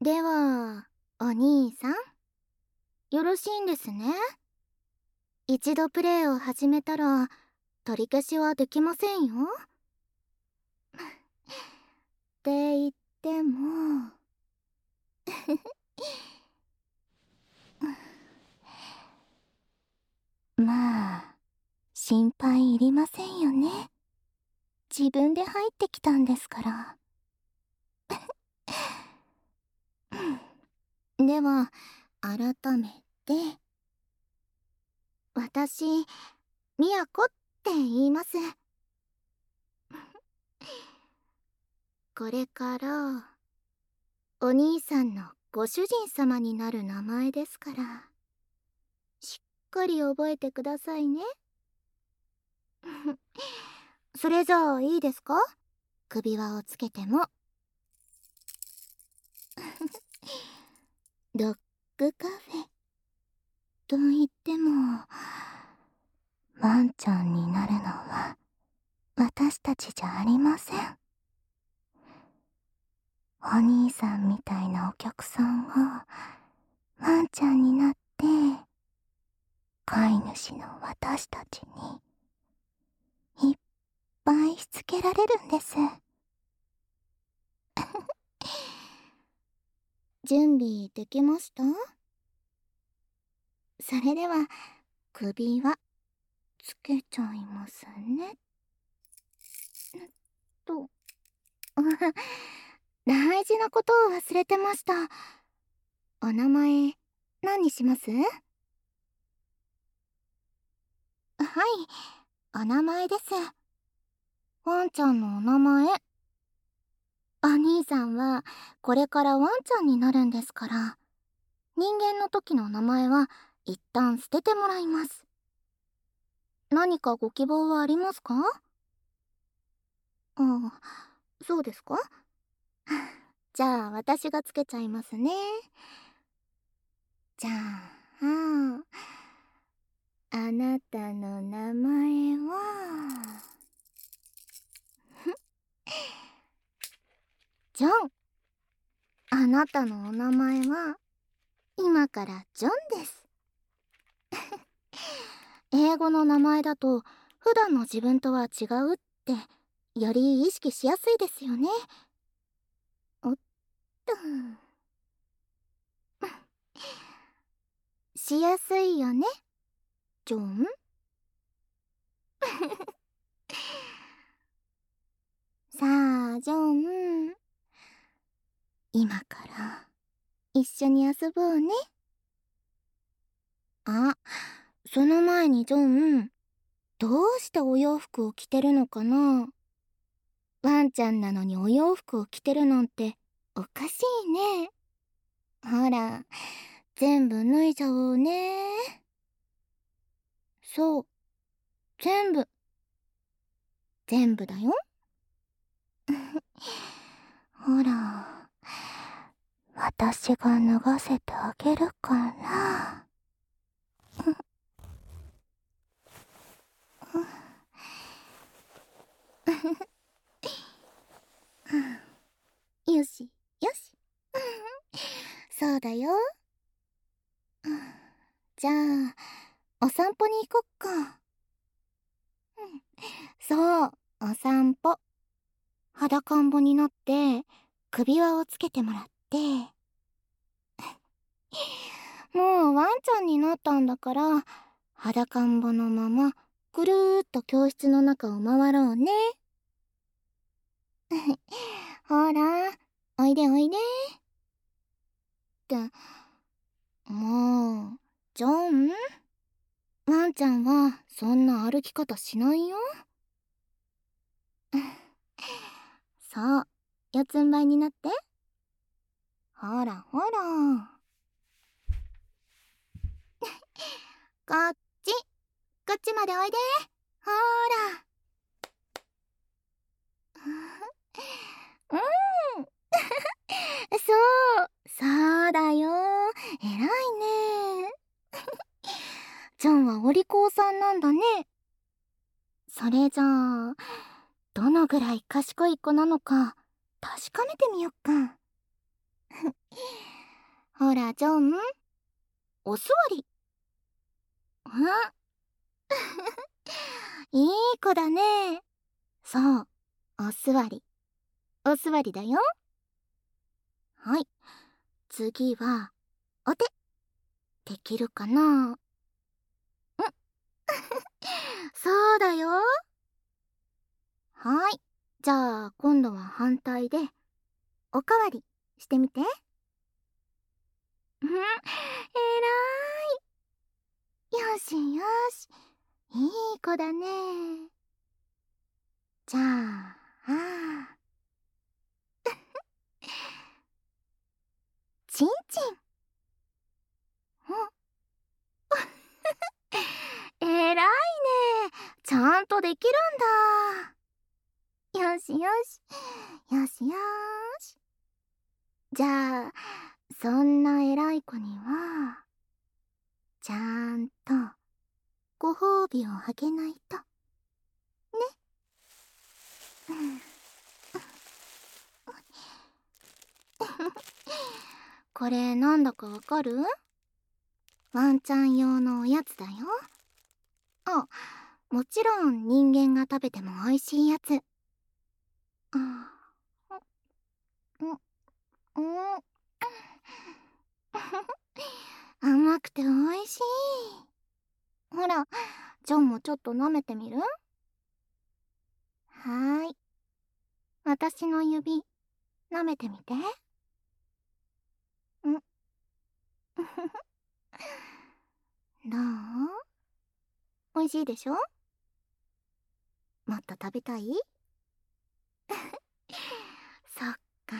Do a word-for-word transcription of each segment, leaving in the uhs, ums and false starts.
では、お兄さん、よろしいんですね。一度プレイを始めたら、取り消しはできませんよ。って言ってもまあ、心配いりませんよね。自分で入ってきたんですから。では、改めて、私、みやこって言います。これから、お兄さんのご主人様になる名前ですから、しっかり覚えてくださいね。それじゃあいいですか？首輪をつけても。ドッグカフェと言っても、ワンちゃんになるのは私たちじゃありません。お兄さんみたいなお客さんがワンちゃんになって飼い主の私たちにいっぱいしつけられるんです。準備できました？それでは首輪つけちゃいますね。と大事なことを忘れてました。お名前何にします？はい、お名前です。ワンちゃんのお名前。お兄さんはこれからワンちゃんになるんですから、人間の時の名前は一旦捨ててもらいます。何かご希望はありますか？ああ、そうですか。じゃあ私がつけちゃいますね。じゃあ、あなたの名前はジョン。あなたのお名前は今からジョンです。英語の名前だと普段の自分とは違うってより意識しやすいですよね。おっとしやすいよね、ジョン。さあジョン、今から一緒に遊ぼうね。あ、その前にジョン、どうしてお洋服を着てるのかな？ワンちゃんなのにお洋服を着てるなんておかしいね。ほら、全部脱いじゃおうね。そう、全部、全部だよ。ほら、私が脱がせてあげるから。よし、よし。そうだよ。じゃあ、お散歩に行こっか。そう、お散歩。裸んぼになって、首輪をつけてもらって。もうワンちゃんになったんだから、裸んぼのまま、ぐるーっと教室の中を回ろうね。ほら、おいでおいで。って、もう、ジョン？ワンちゃんはそんな歩き方しないよ。そう、四つん這いになって。ほらほら。こっち、こっちまでおいで。ほら。うん。そう、そうだよ。えらいね。ジョンはお利口さんなんだね。それじゃあ、どのぐらい賢い子なのか確かめてみよっか。 ほら、ジョン、お座り。んいい子だね。そう、お座り。お座りだよ。はい。次は、お手。できるかな？んそうだよ。はい。じゃあ、今度は反対で、おかわりしてみて。うん、えらーい。よしよし。いい子だね。じゃあ、あーちんちん。えらいね。ちゃんとできるんだ。よしよし。よしよし。じゃあ、そんな偉い子には、ちゃんとご褒美をあげないと。ね。うん。これなんだかわかる？ワンちゃん用のおやつだよ。あ、もちろん人間が食べても美味しいやつ。あ、うん、うん。甘くて美味しい。ほら、ジョンもちょっと舐めてみる？はーい。私の指、舐めてみて。んどう？美味しいでしょ？もっと食べたい？そっか。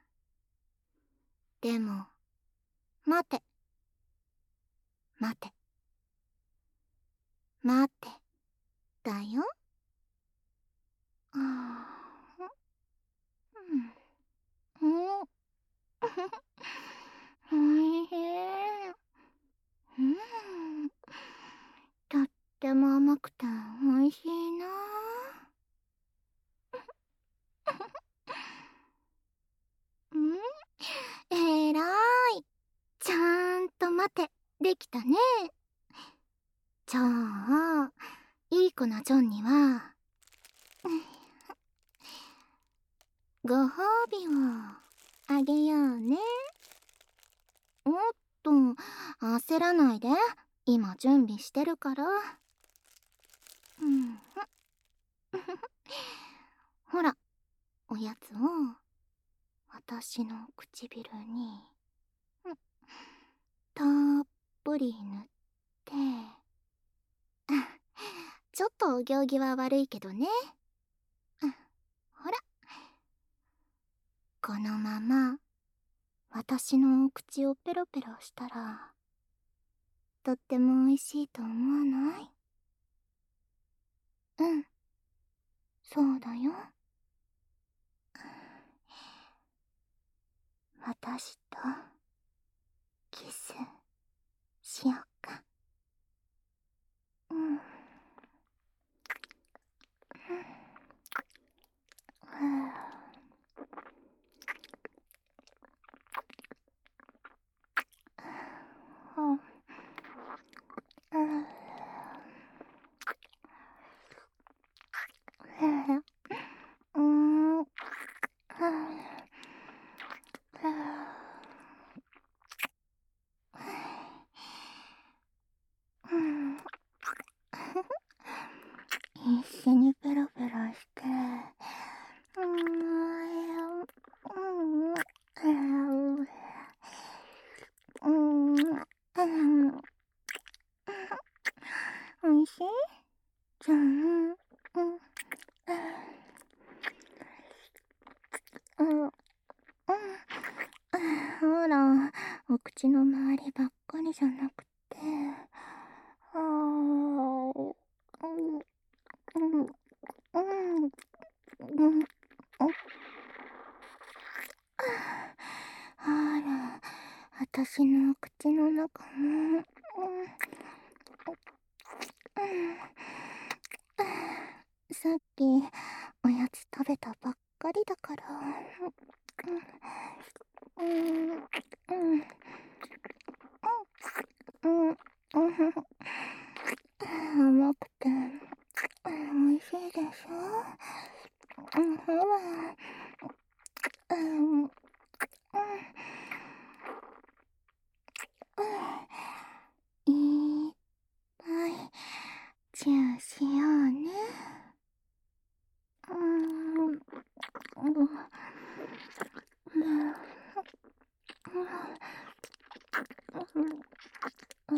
でも、待て。待て。待て。だよ。あーうん。うん。おいしい。うん。とっても甘くて美味しいな。うん。えらい。ちゃんと待て。できたね。じゃあ、いい子なジョンには、ご褒美をあげようね。おっと、焦らないで。今準備してるから。うん。ほら、おやつを私の唇に、うん、たっぷり塗って、ちょっとお行儀は悪いけどね。うん、ほら、このまま私のお口をペロペロしたら、とっても美味しいと思わない？うん、そうだよ。私とキスしよっか。うん。うん。一緒にペロペロして、うん、うん、うん、おいしい？じゃあ、うん、うん、うん、ほら、お口の周りばっかりじゃなくて、あー、うん、うん、うん、うん、あら、私の口の中も、うん、さっきおやつ食べたばっかりだから、 うん、うん、うん、うん、甘くて、美味しいでしょ。うん、ほら、うん、うん、うん、いっぱいチューしようね。うん、うん、うん、うん、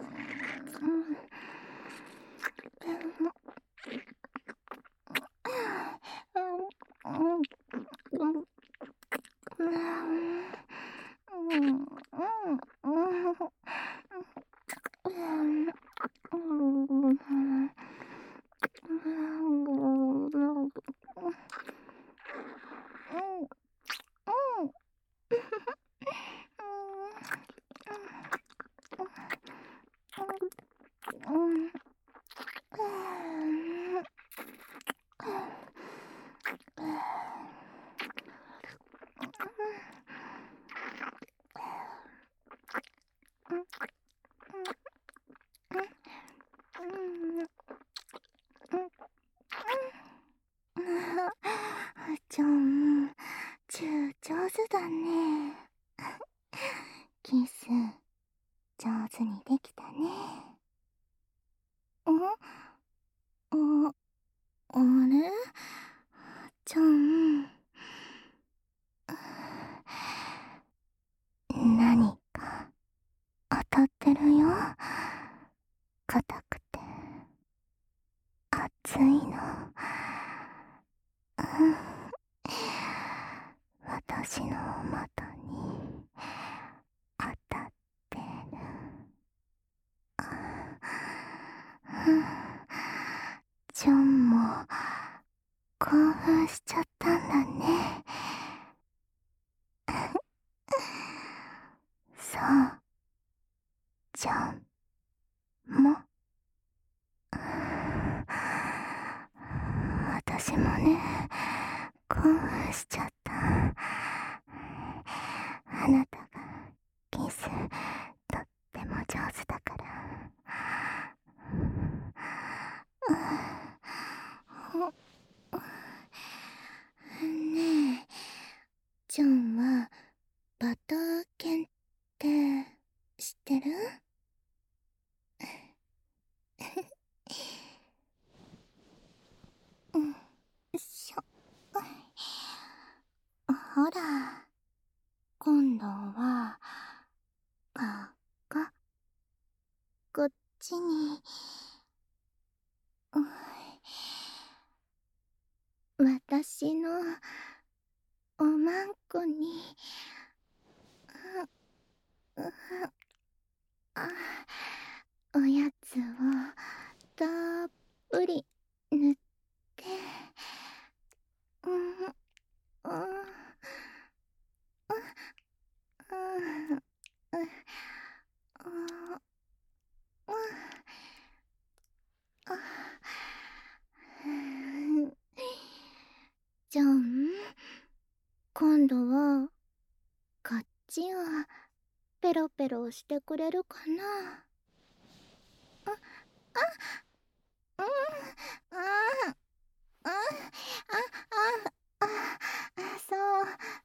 ちょん、チュー上手だね。キス、上手にできたね。んあ、あれちょん。何か当たってるよ。硬くて熱いの。私の股に当たってる。ちょんも興奮しちゃったんだね。そう、ちょんも。私もね、興奮しちゃった。あなたがキスとっても上手だから。ねえ、ジョンはバター犬って知ってる？うん、しょ。ほら、今度は、か、か、こっちに、私のおまんこに、あ、おやつをたっぷり塗って、うん、うん、うん、うん、じゃん、今度はこっちをペロペロしてくれるかな。あ、あ、うん、うん、あ、あ、あ、あ、そう、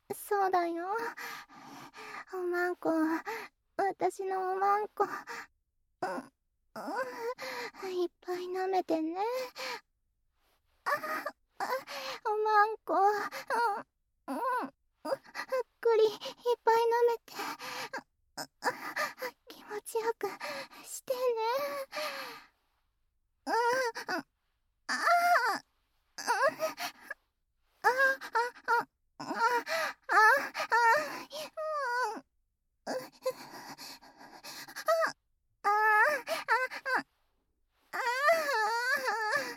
そうだよ。おまんこ、私のおまんこ、うん、うん、いっぱい舐めてね。あ、あ、おまんこ、うん、うん、うっくりいっぱい舐めて、あ、あ、気持ちよくしてね。うん、あ、あ、あ、あ、あ、あ、あ、あ、あ、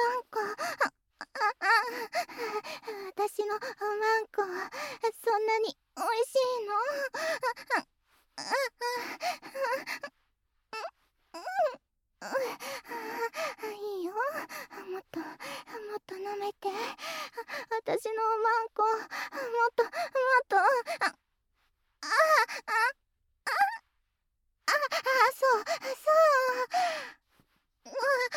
んこ、私のおまんこそんなにおいしいの？いいよ、もっともっと舐めて。私のおまんこもっともっと。あああああ、そうそう。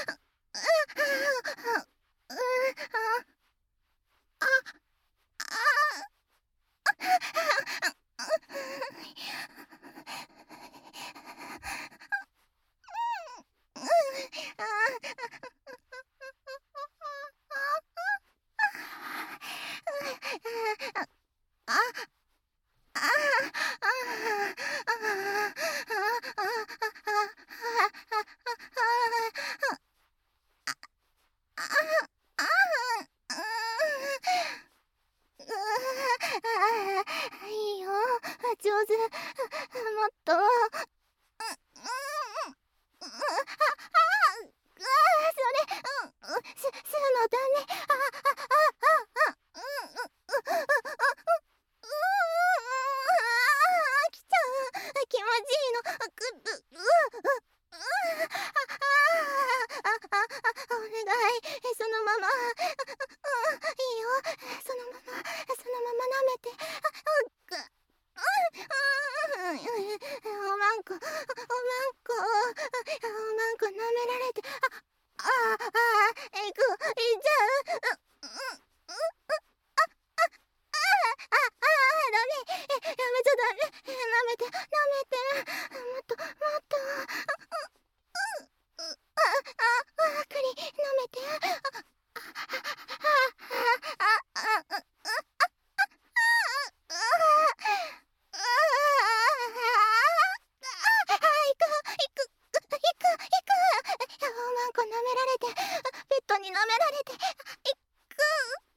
いいよ、上手。もっと。す、すのだね。あ、あ、あ、あ、うん、うん、きちゃう。気持ちいいの。くっ、う、う、お願い、そのまま。いいよ、そのまま、そのまま舐めて。おまんこ、おまんこ、おまんこ舐められて。ああ、ああ、いく、いっちゃう。あ、あ、ダメ。やめちゃダメ。舐めて、舐めて。もっと、もっと。あ、あ、クリ、舐めて。おまんこ舐められて、ペットに舐められて、いく。